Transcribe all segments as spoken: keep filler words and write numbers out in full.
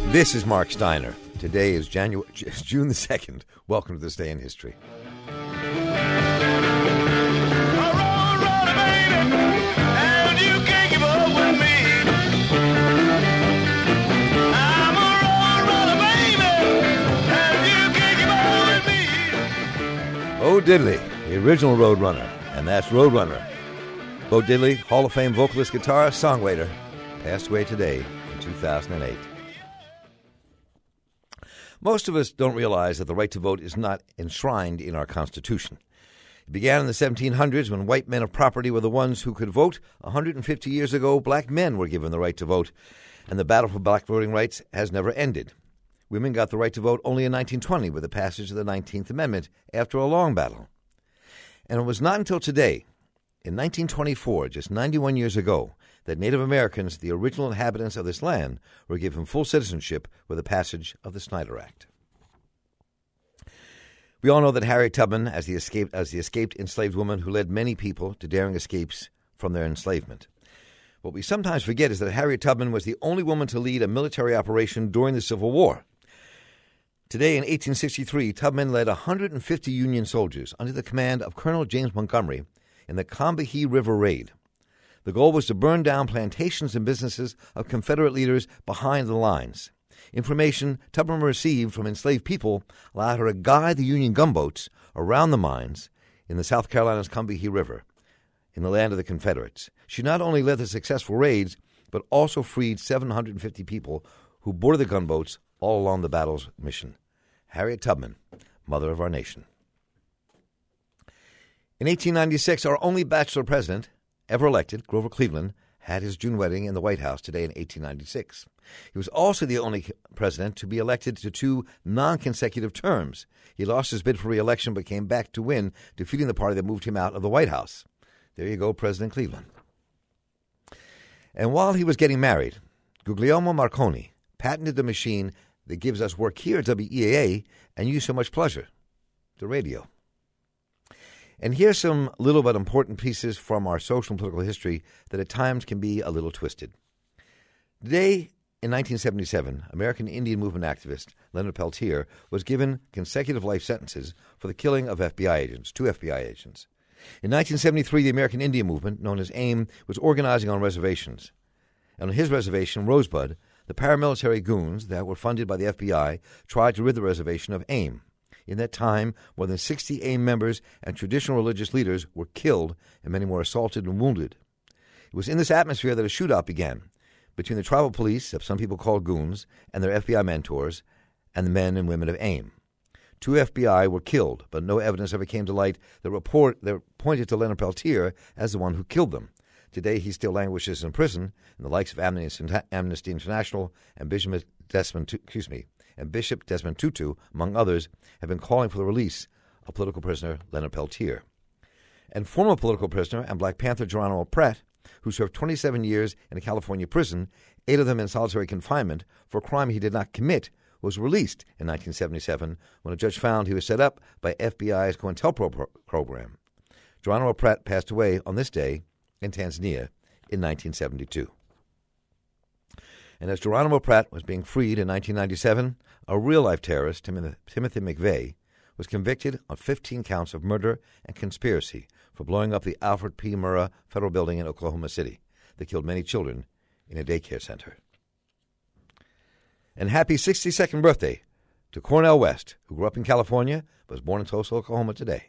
This is Mark Steiner. Today is January, June the second. Welcome to This Day in History. Bo Diddley, the original Roadrunner, and that's Roadrunner. Bo Diddley, Hall of Fame vocalist, guitarist, songwriter, passed away today in two thousand eight. Most of us don't realize that the right to vote is not enshrined in our Constitution. It began in the seventeen hundreds when white men of property were the ones who could vote. one hundred fifty years ago, black men were given the right to vote, and the battle for black voting rights has never ended. Women got the right to vote only in nineteen twenty with the passage of the nineteenth Amendment after a long battle. And it was not until today, in nineteen twenty-four, just ninety-one years ago, that Native Americans, the original inhabitants of this land, were given full citizenship with the passage of the Snyder Act. We all know that Harriet Tubman, as the escaped, as the escaped enslaved woman who led many people to daring escapes from their enslavement. What we sometimes forget is that Harriet Tubman was the only woman to lead a military operation during the Civil War. Today, in eighteen sixty-three, Tubman led one hundred fifty Union soldiers under the command of Colonel James Montgomery in the Combahee River Raid. The goal was to burn down plantations and businesses of Confederate leaders behind the lines. Information Tubman received from enslaved people allowed her to guide the Union gunboats around the mines in the South Carolina's Combahee River, in the land of the Confederates. She not only led the successful raids, but also freed seven hundred fifty people who boarded the gunboats all along the battle's mission. Harriet Tubman, mother of our nation. In eighteen ninety-six, our only bachelor president ever elected, Grover Cleveland, had his June wedding in the White House today in eighteen ninety-six. He was also the only president to be elected to two non-consecutive terms. He lost his bid for re-election but came back to win, defeating the party that moved him out of the White House. There you go, President Cleveland. And while he was getting married, Guglielmo Marconi patented the machine that gives us work here at W E A A and you so much pleasure, the radio. And here's some little but important pieces from our social and political history that at times can be a little twisted. Today, in nineteen seventy-seven, American Indian Movement activist Leonard Peltier was given consecutive life sentences for the killing of F B I agents, two F B I agents. In nineteen seventy-three, the American Indian Movement, known as AIM, was organizing on reservations. And on his reservation, Rosebud, the paramilitary goons that were funded by the F B I tried to rid the reservation of AIM. In that time, more than sixty AIM members and traditional religious leaders were killed and many more assaulted and wounded. It was in this atmosphere that a shootout began between the tribal police, that some people called goons, and their F B I mentors, and the men and women of AIM. Two F B I were killed, but no evidence ever came to light that, report, that pointed to Leonard Peltier as the one who killed them. Today, he still languishes in prison, and the likes of Amnesty International and Bishop Desmond, excuse me, and Bishop Desmond Tutu, among others, have been calling for the release of political prisoner Leonard Peltier. And former political prisoner and Black Panther Geronimo Pratt, who served twenty-seven years in a California prison, eight of them in solitary confinement for a crime he did not commit, was released in nineteen seventy-seven when a judge found he was set up by F B I's COINTELPRO pro- program. Geronimo Pratt passed away on this day in Tanzania in nineteen seventy-two. And as Geronimo Pratt was being freed in nineteen ninety-seven, a real-life terrorist, Timothy McVeigh, was convicted on fifteen counts of murder and conspiracy for blowing up the Alfred P. Murrah Federal Building in Oklahoma City that killed many children in a daycare center. And happy sixty-second birthday to Cornel West, who grew up in California but was born in Tulsa, Oklahoma today.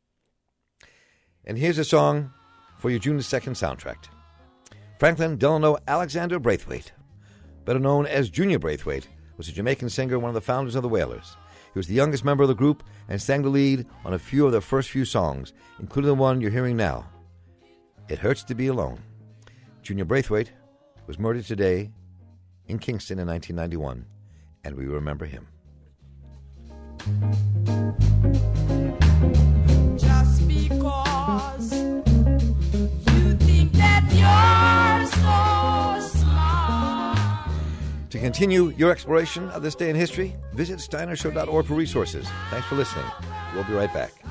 And here's a song for your June second soundtrack. Franklin Delano Alexander Braithwaite, better known as Junior Braithwaite, was a Jamaican singer, one of the founders of the Wailers. He was the youngest member of the group and sang the lead on a few of their first few songs, including the one you're hearing now, It Hurts to Be Alone. Junior Braithwaite was murdered today in Kingston in nineteen ninety-one, and we remember him. Just because you think that you're so smart. To continue your exploration of this day in history, visit steiner show dot org for resources. Thanks for listening. We'll be right back.